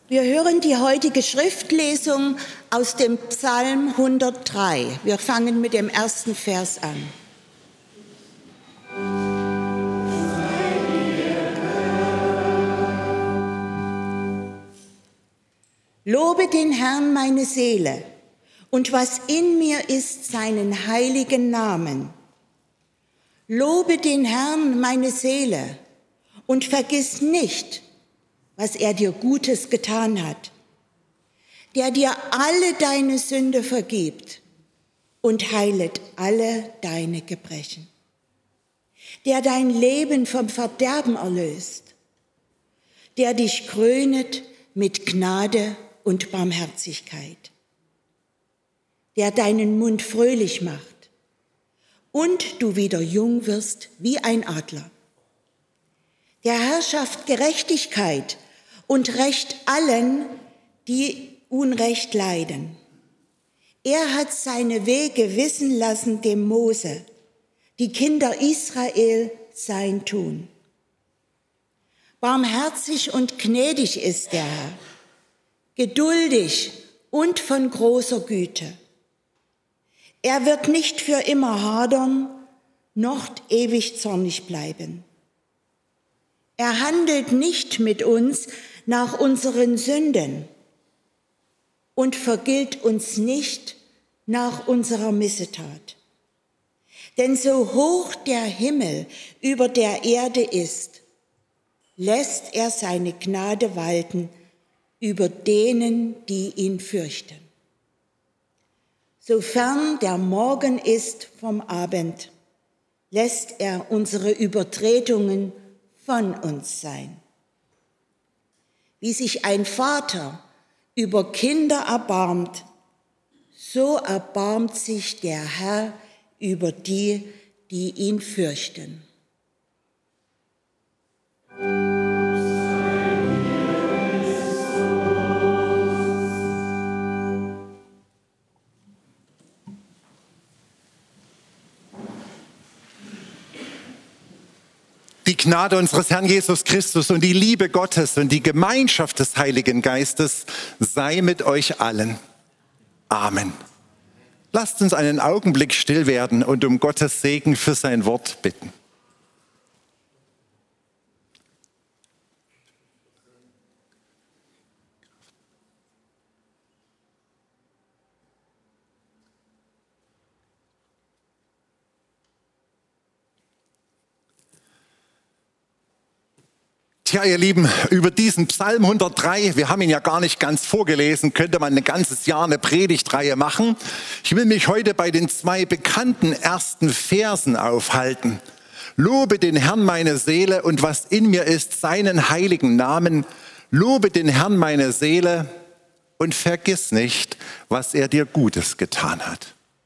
Wir hören die heutige Schriftlesung aus dem Psalm 103. Wir fangen mit dem ersten Vers an. Lobe den Herrn, meine Seele, und was in mir ist, seinen heiligen Namen. Lobe den Herrn, meine Seele, und vergiss nicht, was er dir Gutes getan hat, der dir alle deine Sünde vergibt und heilet alle deine Gebrechen, der dein Leben vom Verderben erlöst, der dich krönet mit Gnade und Barmherzigkeit, der deinen Mund fröhlich macht und du wieder jung wirst wie ein Adler. Der Herr schafft Gerechtigkeit und Recht allen, die Unrecht leiden. Er hat seine Wege wissen lassen dem Mose, die Kinder Israel sein Tun. Barmherzig und gnädig ist der Herr, geduldig und von großer Güte. Er wird nicht für immer hadern, noch ewig zornig bleiben. Er handelt nicht mit uns nach unseren Sünden und vergilt uns nicht nach unserer Missetat. Denn so hoch der Himmel über der Erde ist, lässt er seine Gnade walten über denen, die ihn fürchten. So fern der Morgen ist vom Abend, lässt er unsere Übertretungen von uns sein. Wie sich ein Vater über Kinder erbarmt, so erbarmt sich der Herr über die, die ihn fürchten. Die Gnade unseres Herrn Jesus Christus und die Liebe Gottes und die Gemeinschaft des Heiligen Geistes sei mit euch allen. Amen. Lasst uns einen Augenblick still werden und um Gottes Segen für sein Wort bitten. Tja, ihr Lieben, über diesen Psalm 103, wir haben ihn ja gar nicht ganz vorgelesen, könnte man ein ganzes Jahr eine Predigtreihe machen. Ich will mich heute bei den zwei bekannten ersten Versen aufhalten. Lobe den Herrn, meine Seele, und was in mir ist, seinen heiligen Namen. Lobe den Herrn, meine Seele, und vergiss nicht, was er dir Gutes getan hat.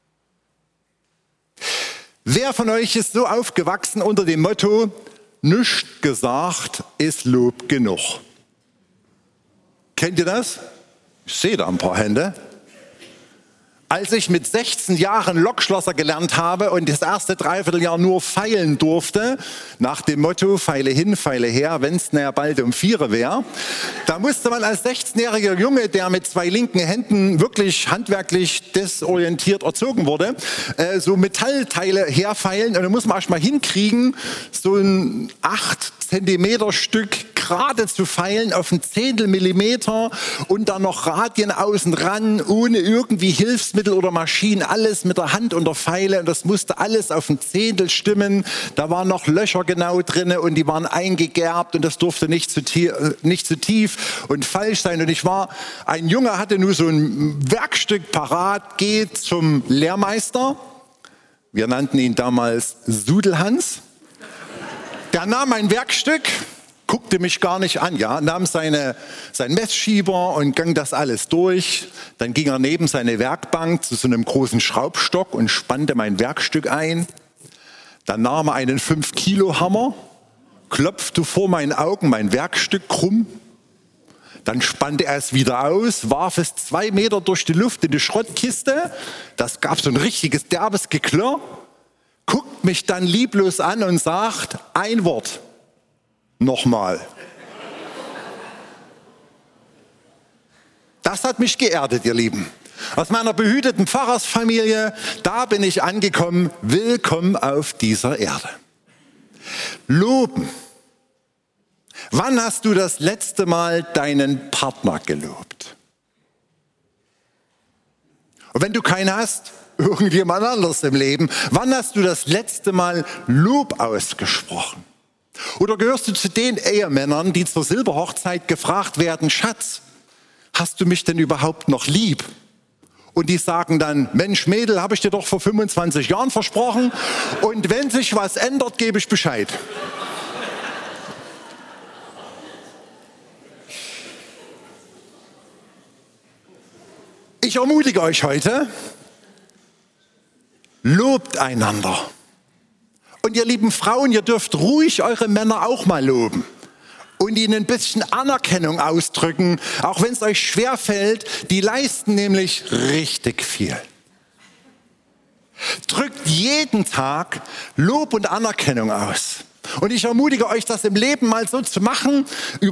Wer von euch ist so aufgewachsen unter dem Motto, nichts gesagt ist Lob genug? Kennt ihr das? Ich sehe da ein paar Hände. Als ich mit 16 Jahren Lokschlosser gelernt habe und das erste Dreivierteljahr nur feilen durfte, nach dem Motto, feile hin, feile her, wenn es ja bald um 4 wäre, da musste man als 16-jähriger Junge, der mit 2 linken Händen wirklich handwerklich desorientiert erzogen wurde, so Metallteile herfeilen und dann muss man erst mal hinkriegen, so ein 8 Zentimeter Stück gerade zu feilen auf ein Zehntelmillimeter und dann noch Radien außen ran, ohne irgendwie Hilfsmittel oder Maschinen, alles mit der Hand und der Feile und das musste alles auf ein Zehntel stimmen. Da waren noch Löcher genau drin und die waren eingegerbt und das durfte nicht zu tief und falsch sein. Und ein Junge hatte nur so ein Werkstück parat, geht zum Lehrmeister. Wir nannten ihn damals Sudelhans. Der nahm ein Werkstück, guckte mich gar nicht an, ja, nahm seinen Messschieber und ging das alles durch. Dann ging er neben seine Werkbank zu so einem großen Schraubstock und spannte mein Werkstück ein. Dann nahm er einen 5-Kilo-Hammer, klopfte vor meinen Augen mein Werkstück krumm. Dann spannte er es wieder aus, warf es 2 Meter durch die Luft in die Schrottkiste. Das gab so ein richtiges derbes Geklirr. Guckt mich dann lieblos an und sagt, ein Wort, nochmal. Das hat mich geerdet, ihr Lieben. Aus meiner behüteten Pfarrersfamilie, da bin ich angekommen. Willkommen auf dieser Erde. Loben. Wann hast du das letzte Mal deinen Partner gelobt? Und wenn du keinen hast, irgendjemand anderes im Leben, wann hast du das letzte Mal Lob ausgesprochen? Oder gehörst du zu den Ehemännern, die zur Silberhochzeit gefragt werden, Schatz, hast du mich denn überhaupt noch lieb? Und die sagen dann, Mensch Mädel, habe ich dir doch vor 25 Jahren versprochen. Und wenn sich was ändert, gebe ich Bescheid. Ich ermutige euch heute, lobt einander. Und ihr lieben Frauen, ihr dürft ruhig eure Männer auch mal loben und ihnen ein bisschen Anerkennung ausdrücken, auch wenn es euch schwerfällt. Die leisten nämlich richtig viel. Drückt jeden Tag Lob und Anerkennung aus. Und ich ermutige euch, das im Leben mal so zu machen,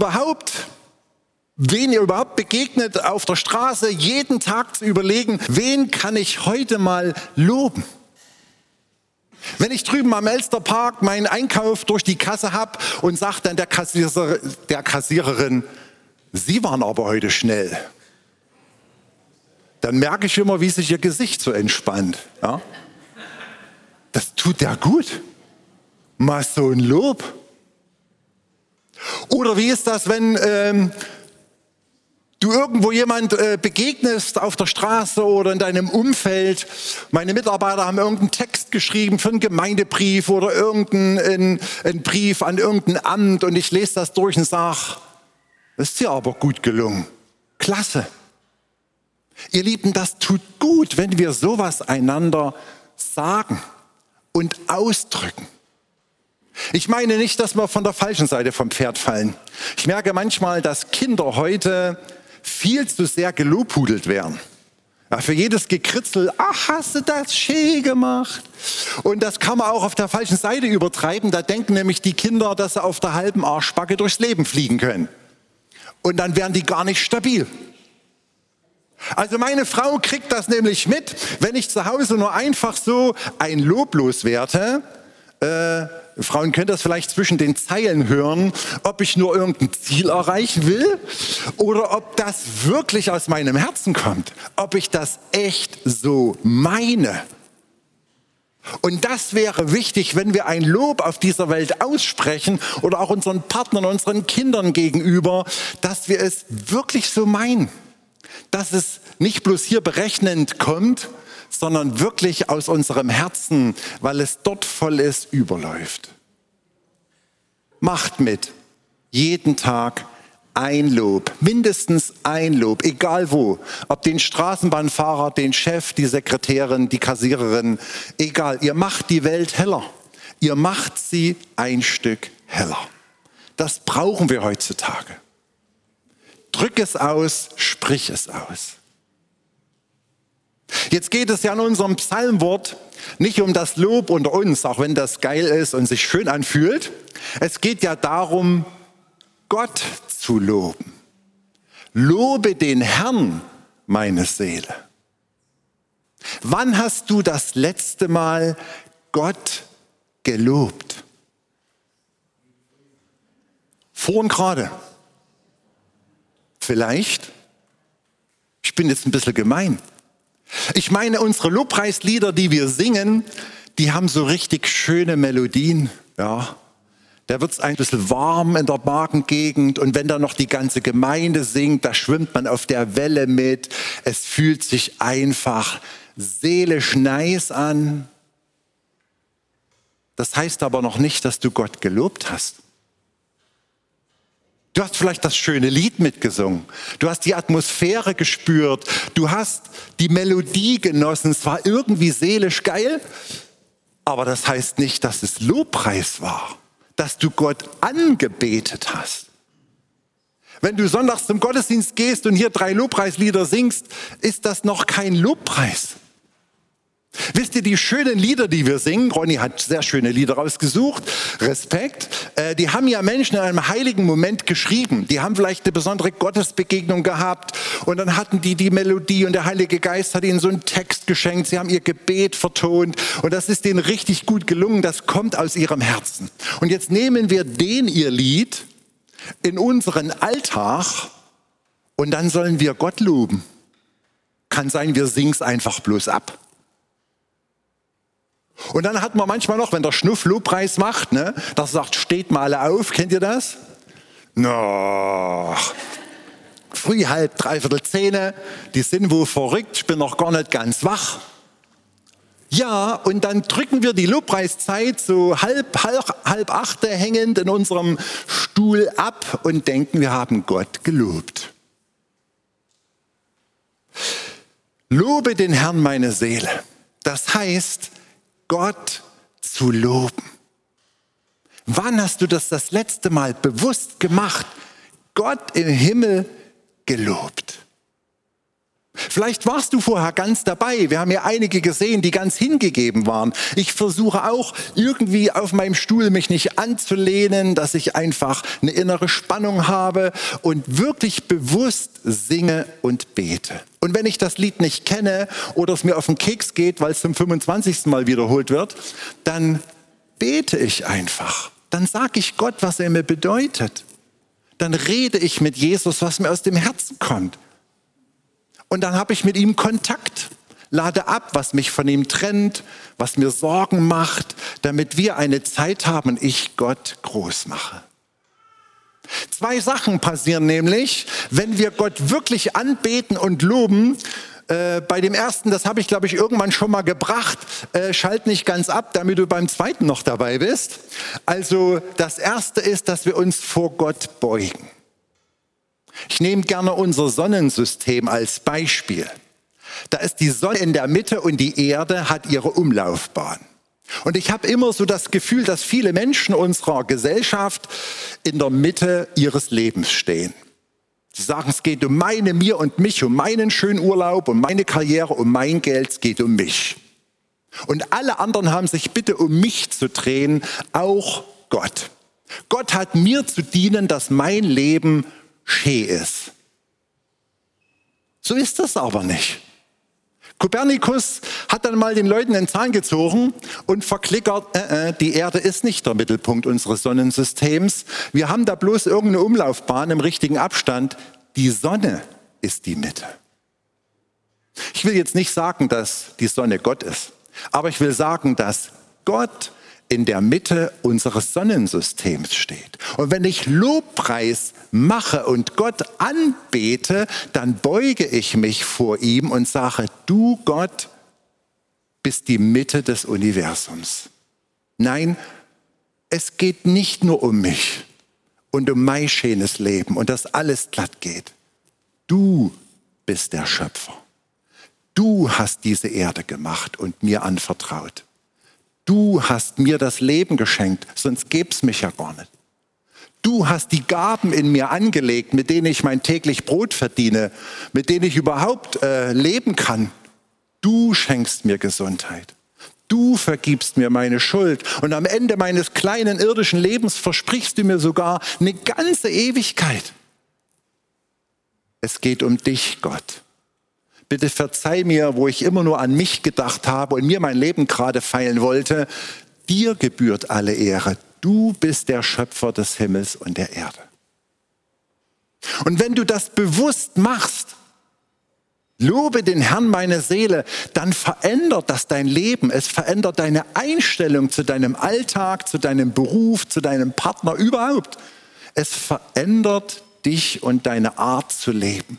wen ihr überhaupt begegnet auf der Straße, jeden Tag zu überlegen, wen kann ich heute mal loben? Wenn ich drüben am Elsterpark meinen Einkauf durch die Kasse habe und sage dann der Kassiererin, Sie waren aber heute schnell, dann merke ich immer, wie sich ihr Gesicht so entspannt. Ja? Das tut der gut. Mal so ein Lob. Oder wie ist das, wenn du irgendwo jemand begegnest auf der Straße oder in deinem Umfeld. Meine Mitarbeiter haben irgendeinen Text geschrieben für einen Gemeindebrief oder irgendeinen Brief an irgendein Amt und ich lese das durch und sage, das ist dir aber gut gelungen. Klasse. Ihr Lieben, das tut gut, wenn wir sowas einander sagen und ausdrücken. Ich meine nicht, dass wir von der falschen Seite vom Pferd fallen. Ich merke manchmal, dass Kinder heute viel zu sehr gelobhudelt werden. Ja, für jedes Gekritzel, ach, hast du das schön gemacht. Und das kann man auch auf der falschen Seite übertreiben. Da denken nämlich die Kinder, dass sie auf der halben Arschbacke durchs Leben fliegen können. Und dann werden die gar nicht stabil. Also meine Frau kriegt das nämlich mit, wenn ich zu Hause nur einfach so ein Lob loswerde. Frauen können das vielleicht zwischen den Zeilen hören, ob ich nur irgendein Ziel erreichen will oder ob das wirklich aus meinem Herzen kommt, ob ich das echt so meine. Und das wäre wichtig, wenn wir ein Lob auf dieser Welt aussprechen oder auch unseren Partnern, unseren Kindern gegenüber, dass wir es wirklich so meinen, dass es nicht bloß hier berechnend kommt, sondern wirklich aus unserem Herzen, weil es dort voll ist, überläuft. Macht mit, jeden Tag ein Lob, mindestens ein Lob, egal wo. Ob den Straßenbahnfahrer, den Chef, die Sekretärin, die Kassiererin, egal. Ihr macht die Welt heller. Ihr macht sie ein Stück heller. Das brauchen wir heutzutage. Drück es aus, sprich es aus. Jetzt geht es ja in unserem Psalmwort nicht um das Lob unter uns, auch wenn das geil ist und sich schön anfühlt. Es geht ja darum, Gott zu loben. Lobe den Herrn, meine Seele. Wann hast du das letzte Mal Gott gelobt? Vorhin gerade. Vielleicht. Ich bin jetzt ein bisschen gemein. Ich meine, unsere Lobpreislieder, die wir singen, die haben so richtig schöne Melodien. Ja, da wird es ein bisschen warm in der Magengegend und wenn dann noch die ganze Gemeinde singt, da schwimmt man auf der Welle mit. Es fühlt sich einfach seelisch nice an. Das heißt aber noch nicht, dass du Gott gelobt hast. Du hast vielleicht das schöne Lied mitgesungen. Du hast die Atmosphäre gespürt. Du hast die Melodie genossen. Es war irgendwie seelisch geil. Aber das heißt nicht, dass es Lobpreis war. Dass du Gott angebetet hast. Wenn du sonntags zum Gottesdienst gehst und hier 3 Lobpreislieder singst, ist das noch kein Lobpreis. Wisst ihr, die schönen Lieder, die wir singen, Ronny hat sehr schöne Lieder rausgesucht, Respekt, die haben ja Menschen in einem heiligen Moment geschrieben. Die haben vielleicht eine besondere Gottesbegegnung gehabt und dann hatten die Melodie und der Heilige Geist hat ihnen so einen Text geschenkt. Sie haben ihr Gebet vertont und das ist denen richtig gut gelungen. Das kommt aus ihrem Herzen. Und jetzt nehmen wir ihr Lied in unseren Alltag und dann sollen wir Gott loben. Kann sein, wir singen es einfach bloß ab. Und dann hat man manchmal noch, wenn der Schnuff Lobpreis macht, ne, das sagt, steht mal alle auf, kennt ihr das? Noch. Früh 9:30, 9:45, die sind wohl verrückt, ich bin noch gar nicht ganz wach. Ja, und dann drücken wir die Lobpreiszeit so halb 8 hängend in unserem Stuhl ab und denken, wir haben Gott gelobt. Lobe den Herrn meine Seele. Das heißt, Gott zu loben. Wann hast du das letzte Mal bewusst gemacht? Gott im Himmel gelobt. Vielleicht warst du vorher ganz dabei. Wir haben ja einige gesehen, die ganz hingegeben waren. Ich versuche auch irgendwie auf meinem Stuhl mich nicht anzulehnen, dass ich einfach eine innere Spannung habe und wirklich bewusst singe und bete. Und wenn ich das Lied nicht kenne oder es mir auf den Keks geht, weil es zum 25. Mal wiederholt wird, dann bete ich einfach. Dann sage ich Gott, was er mir bedeutet. Dann rede ich mit Jesus, was mir aus dem Herzen kommt. Und dann habe ich mit ihm Kontakt, lade ab, was mich von ihm trennt, was mir Sorgen macht, damit wir eine Zeit haben und ich Gott groß mache. 2 Sachen passieren nämlich, wenn wir Gott wirklich anbeten und loben. Bei dem ersten, das habe ich, glaube ich, irgendwann schon mal gebracht, schalt nicht ganz ab, damit du beim zweiten noch dabei bist. Also das erste ist, dass wir uns vor Gott beugen. Ich nehme gerne unser Sonnensystem als Beispiel. Da ist die Sonne in der Mitte und die Erde hat ihre Umlaufbahn. Und ich habe immer so das Gefühl, dass viele Menschen unserer Gesellschaft in der Mitte ihres Lebens stehen. Sie sagen, es geht um mir und mich, um meinen schönen Urlaub, um meine Karriere, um mein Geld, es geht um mich. Und alle anderen haben sich bitte um mich zu drehen, auch Gott. Gott hat mir zu dienen, dass mein Leben schön ist. So ist das aber nicht. Kopernikus hat dann mal den Leuten den Zahn gezogen und verklickert, die Erde ist nicht der Mittelpunkt unseres Sonnensystems. Wir haben da bloß irgendeine Umlaufbahn im richtigen Abstand. Die Sonne ist die Mitte. Ich will jetzt nicht sagen, dass die Sonne Gott ist, aber ich will sagen, dass Gott in der Mitte unseres Sonnensystems steht. Und wenn ich Lobpreis mache und Gott anbete, dann beuge ich mich vor ihm und sage, du Gott bist die Mitte des Universums. Nein, es geht nicht nur um mich und um mein schönes Leben und dass alles glatt geht. Du bist der Schöpfer. Du hast diese Erde gemacht und mir anvertraut. Du hast mir das Leben geschenkt, sonst gäb's mich ja gar nicht. Du hast die Gaben in mir angelegt, mit denen ich mein täglich Brot verdiene, mit denen ich überhaupt leben kann. Du schenkst mir Gesundheit. Du vergibst mir meine Schuld. Und am Ende meines kleinen irdischen Lebens versprichst du mir sogar eine ganze Ewigkeit. Es geht um dich, Gott. Bitte verzeih mir, wo ich immer nur an mich gedacht habe und mir mein Leben gerade feilen wollte. Dir gebührt alle Ehre. Du bist der Schöpfer des Himmels und der Erde. Und wenn du das bewusst machst, lobe den Herrn meine Seele, dann verändert das dein Leben. Es verändert deine Einstellung zu deinem Alltag, zu deinem Beruf, zu deinem Partner, überhaupt. Es verändert dich und deine Art zu leben.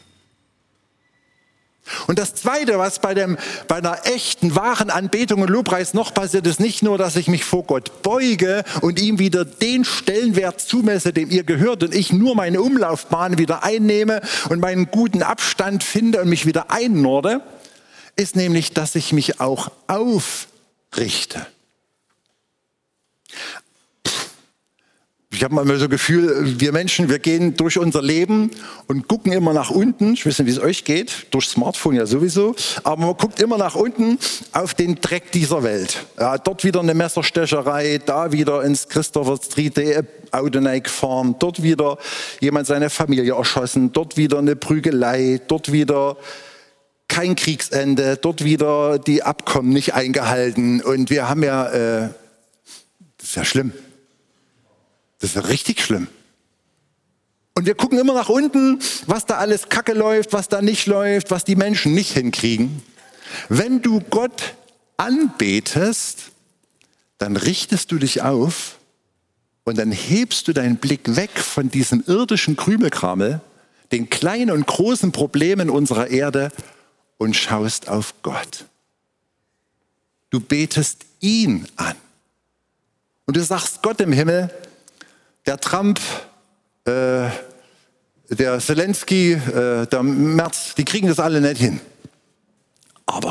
Und das Zweite, was bei einer echten, wahren Anbetung und Lobpreis noch passiert, ist nicht nur, dass ich mich vor Gott beuge und ihm wieder den Stellenwert zumesse, dem ihr gehört und ich nur meine Umlaufbahn wieder einnehme und meinen guten Abstand finde und mich wieder einnorde, ist nämlich, dass ich mich auch aufrichte. Ich habe manchmal so ein Gefühl, wir Menschen, wir gehen durch unser Leben und gucken immer nach unten. Ich weiß nicht, wie es euch geht, durch Smartphone ja sowieso. Aber man guckt immer nach unten auf den Dreck dieser Welt. Ja, dort wieder eine Messerstecherei, da wieder ins Christopher Street Auto gefahren, dort wieder jemand seine Familie erschossen, dort wieder eine Prügelei, dort wieder kein Kriegsende, dort wieder die Abkommen nicht eingehalten. Und wir haben ja, das ist ja schlimm. Das ist ja richtig schlimm. Und wir gucken immer nach unten, was da alles Kacke läuft, was da nicht läuft, was die Menschen nicht hinkriegen. Wenn du Gott anbetest, dann richtest du dich auf und dann hebst du deinen Blick weg von diesem irdischen Krümelkrammel, den kleinen und großen Problemen unserer Erde und schaust auf Gott. Du betest ihn an. Und du sagst Gott im Himmel, der Trump, der Zelensky, der Merz, die kriegen das alle nicht hin. Aber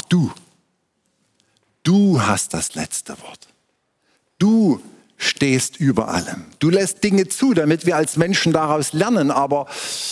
du hast das letzte Wort. Du stehst über allem. Du lässt Dinge zu, damit wir als Menschen daraus lernen. Aber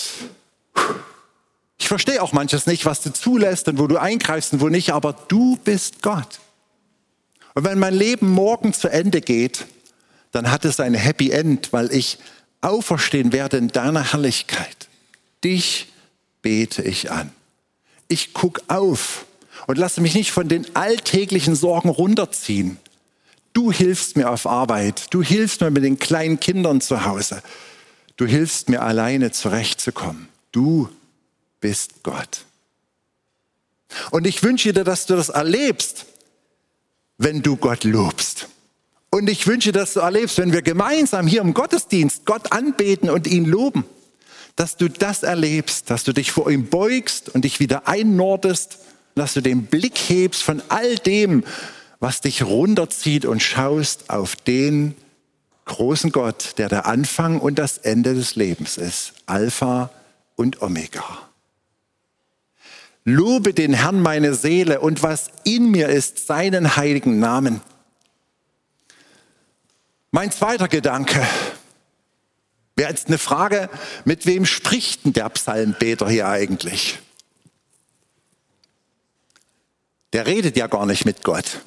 ich verstehe auch manches nicht, was du zulässt und wo du eingreifst und wo nicht. Aber du bist Gott. Und wenn mein Leben morgen zu Ende geht, dann hat es ein Happy End, weil ich auferstehen werde in deiner Herrlichkeit. Dich bete ich an. Ich gucke auf und lasse mich nicht von den alltäglichen Sorgen runterziehen. Du hilfst mir auf Arbeit. Du hilfst mir mit den kleinen Kindern zu Hause. Du hilfst mir alleine zurechtzukommen. Du bist Gott. Und ich wünsche dir, dass du das erlebst, wenn du Gott lobst. Und ich wünsche, dass du erlebst, wenn wir gemeinsam hier im Gottesdienst Gott anbeten und ihn loben, dass du das erlebst, dass du dich vor ihm beugst und dich wieder einnordest, dass du den Blick hebst von all dem, was dich runterzieht und schaust auf den großen Gott, der der Anfang und das Ende des Lebens ist, Alpha und Omega. Lobe den Herrn meine Seele und was in mir ist, seinen heiligen Namen. Mein zweiter Gedanke wäre jetzt eine Frage, mit wem spricht denn der Psalmbeter hier eigentlich? Der redet ja gar nicht mit Gott.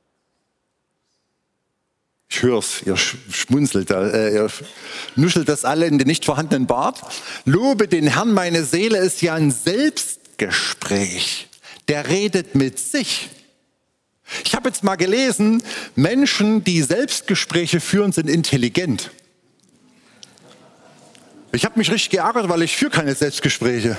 Ich höre es, ihr schmunzelt, ihr nuschelt das alle in den nicht vorhandenen Bart. Lobe den Herrn, meine Seele ist ja ein Selbstgespräch. Der redet mit sich. Ich habe jetzt mal gelesen, Menschen, die Selbstgespräche führen, sind intelligent. Ich habe mich richtig geärgert, weil ich führe keine Selbstgespräche.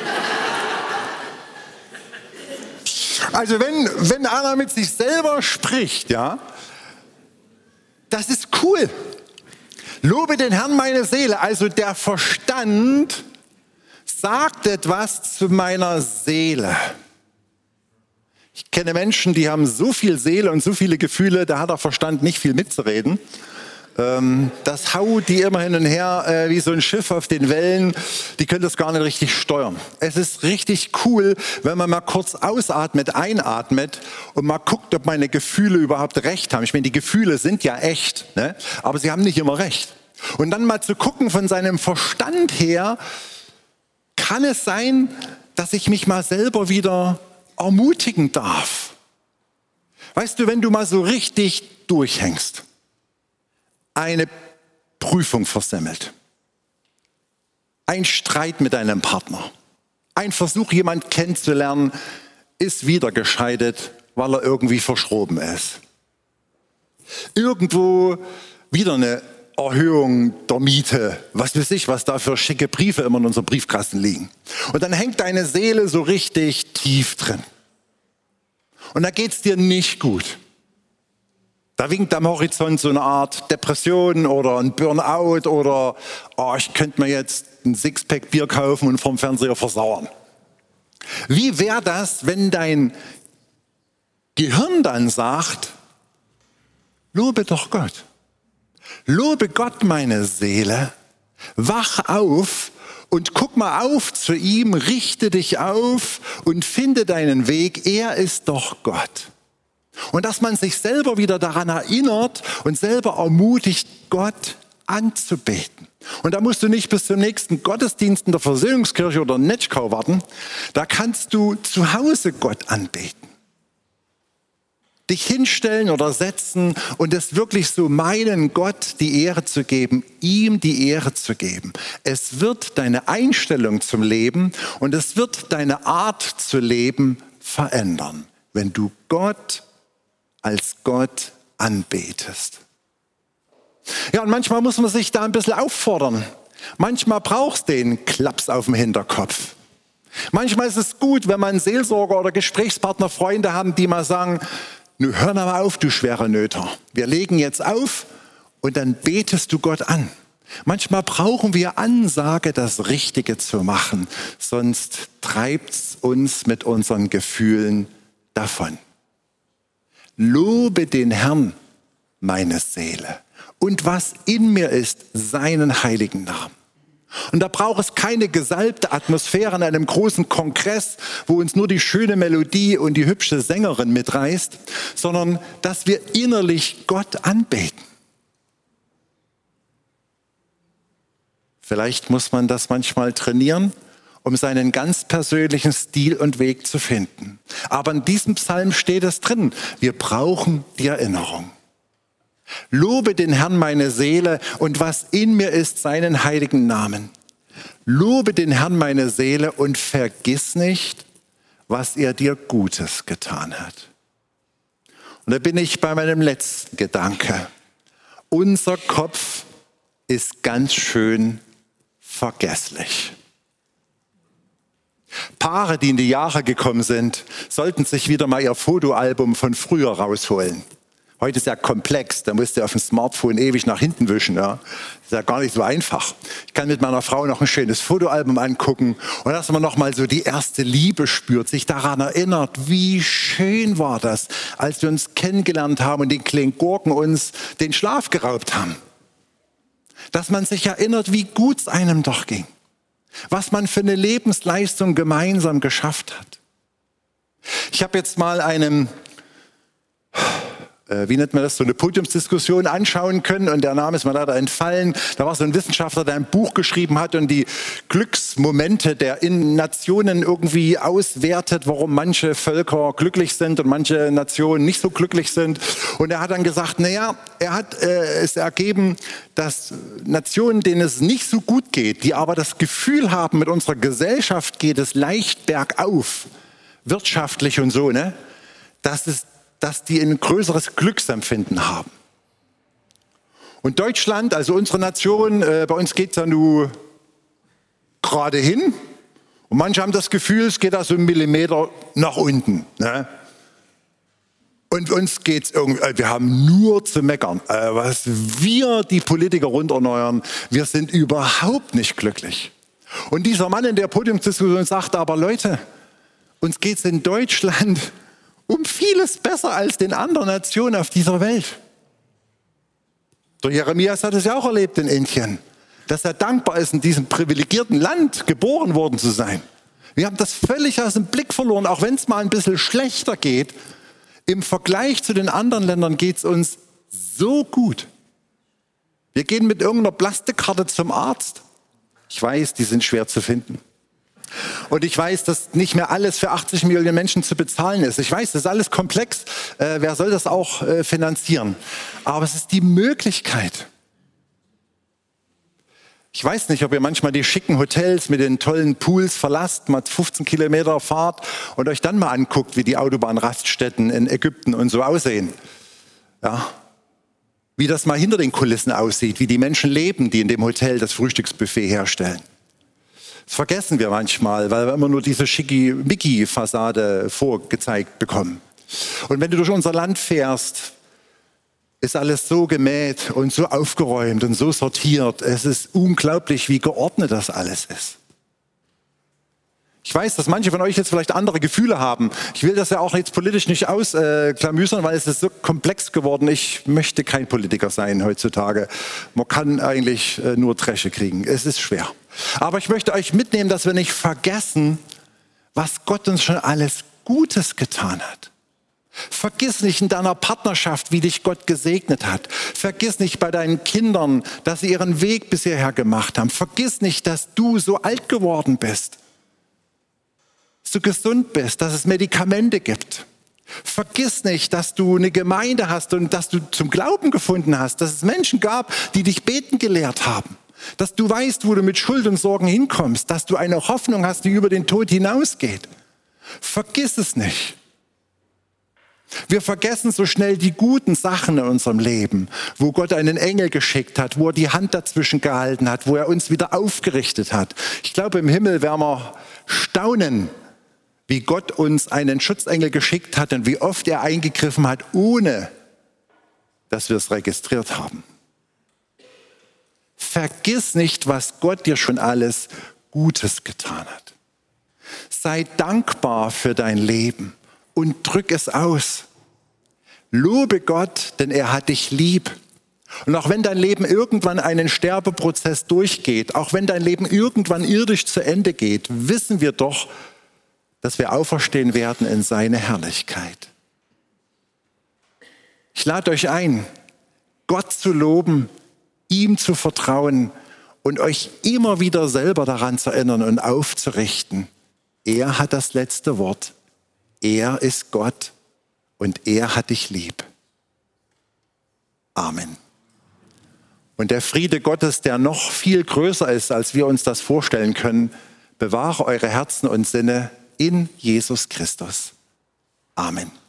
Also wenn einer mit sich selber spricht, ja, das ist cool. Lobe den Herrn meine Seele. Also der Verstand sagt etwas zu meiner Seele. Ich kenne Menschen, die haben so viel Seele und so viele Gefühle, da hat der Verstand nicht viel mitzureden. Das haut die immer hin und her wie so ein Schiff auf den Wellen. Die können das gar nicht richtig steuern. Es ist richtig cool, wenn man mal kurz ausatmet, einatmet und mal guckt, ob meine Gefühle überhaupt recht haben. Ich meine, die Gefühle sind ja echt, ne? Aber sie haben nicht immer recht. Und dann mal zu gucken von seinem Verstand her, kann es sein, dass ich mich mal selber wieder ermutigen darf. Weißt du, wenn du mal so richtig durchhängst, eine Prüfung versemmelt, ein Streit mit deinem Partner, ein Versuch, jemanden kennenzulernen, ist wieder gescheitert, weil er irgendwie verschroben ist. Irgendwo wieder eine Erhöhung der Miete, was weiß ich, was da für schicke Briefe immer in unserem Briefkasten liegen. Und dann hängt deine Seele so richtig tief drin. Und da geht's dir nicht gut. Da winkt am Horizont so eine Art Depression oder ein Burnout oder ich könnte mir jetzt ein Sixpack Bier kaufen und vom Fernseher versauern. Wie wäre das, wenn dein Gehirn dann sagt, lobe doch Gott. Lobe Gott, meine Seele, wach auf und guck mal auf zu ihm, richte dich auf und finde deinen Weg. Er ist doch Gott. Und dass man sich selber wieder daran erinnert und selber ermutigt, Gott anzubeten. Und da musst du nicht bis zum nächsten Gottesdienst in der Versöhnungskirche oder in Netschkau warten. Da kannst du zu Hause Gott anbeten. Dich hinstellen oder setzen und es wirklich so meinen, Gott die Ehre zu geben, ihm die Ehre zu geben. Es wird deine Einstellung zum Leben und es wird deine Art zu leben verändern, wenn du Gott als Gott anbetest. Ja, und manchmal muss man sich da ein bisschen auffordern. Manchmal brauchst du den Klaps auf dem Hinterkopf. Manchmal ist es gut, wenn man Seelsorger oder Gesprächspartner, Freunde haben, die mal sagen, nun hör mal auf, du schwere Nöter. Wir legen jetzt auf und dann betest du Gott an. Manchmal brauchen wir Ansage, das Richtige zu machen, sonst treibt's uns mit unseren Gefühlen davon. Lobe den Herrn, meine Seele, und was in mir ist, seinen heiligen Namen. Und da braucht es keine gesalbte Atmosphäre in einem großen Kongress, wo uns nur die schöne Melodie und die hübsche Sängerin mitreißt, sondern dass wir innerlich Gott anbeten. Vielleicht muss man das manchmal trainieren, um seinen ganz persönlichen Stil und Weg zu finden. Aber in diesem Psalm steht es drin, wir brauchen die Erinnerung. Lobe den Herrn, meine Seele, und was in mir ist, seinen heiligen Namen. Lobe den Herrn, meine Seele, und vergiss nicht, was er dir Gutes getan hat. Und da bin ich bei meinem letzten Gedanke. Unser Kopf ist ganz schön vergesslich. Paare, die in die Jahre gekommen sind, sollten sich wieder mal ihr Fotoalbum von früher rausholen. Heute ist ja komplex, da musst du auf dem Smartphone ewig nach hinten wischen. Ja. Das ist ja gar nicht so einfach. Ich kann mit meiner Frau noch ein schönes Fotoalbum angucken und dass man noch mal so die erste Liebe spürt, sich daran erinnert, wie schön war das, als wir uns kennengelernt haben und den kleinen Gurken uns den Schlaf geraubt haben. Dass man sich erinnert, wie gut es einem doch ging. Was man für eine Lebensleistung gemeinsam geschafft hat. Ich habe jetzt mal einem wie nennt man das, so eine Podiumsdiskussion anschauen können und der Name ist mir leider entfallen. Da war so ein Wissenschaftler, der ein Buch geschrieben hat und die Glücksmomente der Nationen irgendwie auswertet, warum manche Völker glücklich sind und manche Nationen nicht so glücklich sind. Und er hat dann gesagt, naja, er hat es ergeben, dass Nationen, denen es nicht so gut geht, die aber das Gefühl haben, mit unserer Gesellschaft geht es leicht bergauf, wirtschaftlich und so, ne, dass die ein größeres Glücksempfinden haben. Und Deutschland, also unsere Nation, bei uns geht es ja nur gerade hin. Und manche haben das Gefühl, es geht da so 1 Millimeter nach unten. Ne? Und uns geht es irgendwie, wir haben nur zu meckern. Was wir, die Politiker, runterneuern, wir sind überhaupt nicht glücklich. Und dieser Mann in der Podiumsdiskussion sagte aber, Leute, uns geht es in Deutschland um vieles besser als den anderen Nationen auf dieser Welt. Der Jeremias hat es ja auch erlebt in Indien, dass er dankbar ist, in diesem privilegierten Land geboren worden zu sein. Wir haben das völlig aus dem Blick verloren, auch wenn es mal ein bisschen schlechter geht. Im Vergleich zu den anderen Ländern geht es uns so gut. Wir gehen mit irgendeiner Plastikkarte zum Arzt. Ich weiß, die sind schwer zu finden. Und ich weiß, dass nicht mehr alles für 80 Millionen Menschen zu bezahlen ist. Ich weiß, das ist alles komplex. Wer soll das auch finanzieren? Aber es ist die Möglichkeit. Ich weiß nicht, ob ihr manchmal die schicken Hotels mit den tollen Pools verlasst, mal 15 Kilometer fahrt und euch dann mal anguckt, wie die Autobahnraststätten in Ägypten und so aussehen. Ja. Wie das mal hinter den Kulissen aussieht, wie die Menschen leben, die in dem Hotel das Frühstücksbuffet herstellen. Das vergessen wir manchmal, weil wir immer nur diese Schickimicki-Fassade vorgezeigt bekommen. Und wenn du durch unser Land fährst, ist alles so gemäht und so aufgeräumt und so sortiert. Es ist unglaublich, wie geordnet das alles ist. Ich weiß, dass manche von euch jetzt vielleicht andere Gefühle haben. Ich will das ja auch jetzt politisch nicht ausklamüsern, weil es ist so komplex geworden. Ich möchte kein Politiker sein heutzutage. Man kann eigentlich nur Dresche kriegen. Es ist schwer. Aber ich möchte euch mitnehmen, dass wir nicht vergessen, was Gott uns schon alles Gutes getan hat. Vergiss nicht in deiner Partnerschaft, wie dich Gott gesegnet hat. Vergiss nicht bei deinen Kindern, dass sie ihren Weg bis hierher gemacht haben. Vergiss nicht, dass du so alt geworden bist, dass du gesund bist, dass es Medikamente gibt. Vergiss nicht, dass du eine Gemeinde hast und dass du zum Glauben gefunden hast, dass es Menschen gab, die dich beten gelehrt haben. Dass du weißt, wo du mit Schuld und Sorgen hinkommst, dass du eine Hoffnung hast, die über den Tod hinausgeht. Vergiss es nicht. Wir vergessen so schnell die guten Sachen in unserem Leben, wo Gott einen Engel geschickt hat, wo er die Hand dazwischen gehalten hat, wo er uns wieder aufgerichtet hat. Ich glaube, im Himmel werden wir staunen, wie Gott uns einen Schutzengel geschickt hat und wie oft er eingegriffen hat, ohne dass wir es registriert haben. Vergiss nicht, was Gott dir schon alles Gutes getan hat. Sei dankbar für dein Leben und drück es aus. Lobe Gott, denn er hat dich lieb. Und auch wenn dein Leben irgendwann einen Sterbeprozess durchgeht, auch wenn dein Leben irgendwann irdisch zu Ende geht, wissen wir doch, dass wir auferstehen werden in seine Herrlichkeit. Ich lade euch ein, Gott zu loben, ihm zu vertrauen und euch immer wieder selber daran zu erinnern und aufzurichten. Er hat das letzte Wort. Er ist Gott und er hat dich lieb. Amen. Und der Friede Gottes, der noch viel größer ist, als wir uns das vorstellen können, bewahre eure Herzen und Sinne in Jesus Christus. Amen.